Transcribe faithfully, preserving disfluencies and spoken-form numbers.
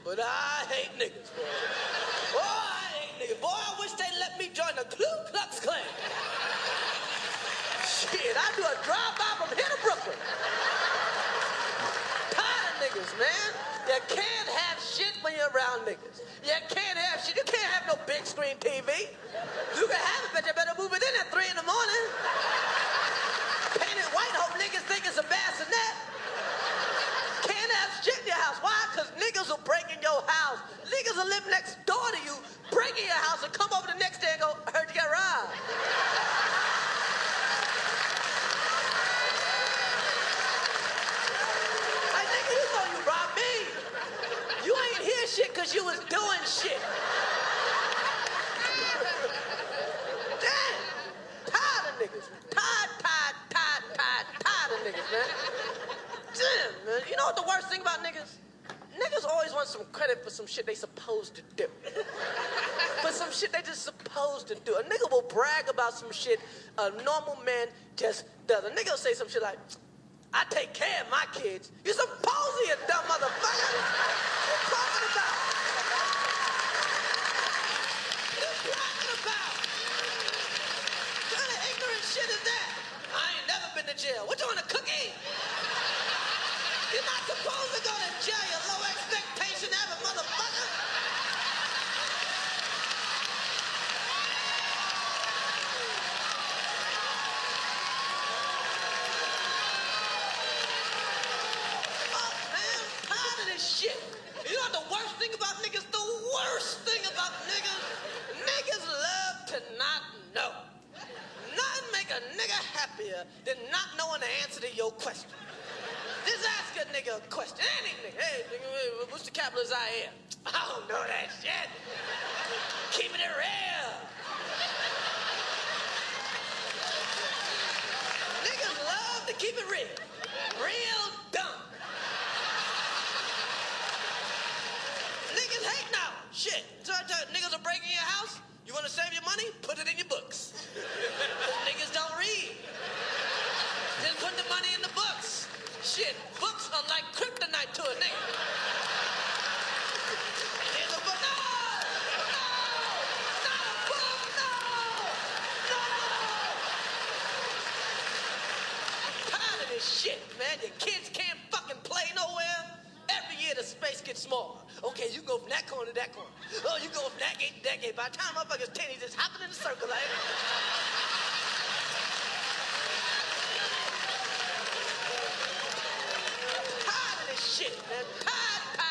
but I hate niggas, boy. Boy, I hate niggas. Boy, I wish they let me join the Ku Klux Klan. Shit, I do a drive-by from here to Brooklyn. Tired of niggas, man. You can't have shit when you're around niggas. You can't have shit. You can't have no big screen T V. You can have it, but you better move it in at three in the morning. Paint it white, hope niggas think it's a bassinet. Can't have shit in your house. Why? Because niggas will break in your house. Niggas will live next door to you, break in your house, and come over the next day and go, I heard you got robbed. Hey, nigga, you know you robbed me. You ain't hear shit because you was doing shit. Damn. Tired of niggas. Tired, tired, tired, tired, tired of niggas, man. Damn, man. You know what the worst thing about niggas? Niggas always want some credit for some shit they supposed to do. For some shit they just supposed to do. A nigga will brag about some shit a normal man just does. A nigga will say some shit like, I take care of my kids. You supposed to, you dumb motherfucker. What you talking about? What you talking about? What kind of ignorant shit is that? I ain't never been to jail. What you want, a cookie? You're not supposed to go to jail, you low expectation ever, motherfucker. Oh, man, I'm tired of this shit. You know what the worst thing about niggas? The worst thing about niggas? Niggas love to not know. Nothing make a nigga happier than not knowing the answer to your question. Just ask a nigga a question. Any nigga. Hey, nigga, what's the capital of Zaire? I don't know that shit. Keeping it real. Niggas love to keep it real. Real dumb. Niggas hate now. Shit. So I tell you, niggas are breaking your house. You want to save your money? Put it in your books. Niggas don't read. Just put the money in the books. Shit, books are like kryptonite to a nigga. In the book, no! No! Not a book, no! No! I'm tired of this shit, man. Your kids can't fucking play nowhere. Every year the space gets smaller. Okay, you go from that corner to that corner. Oh, you go from that gate to that gate. By the time motherfuckers ten, he's just hopping in a circle like... Shit, man. Tired, tired.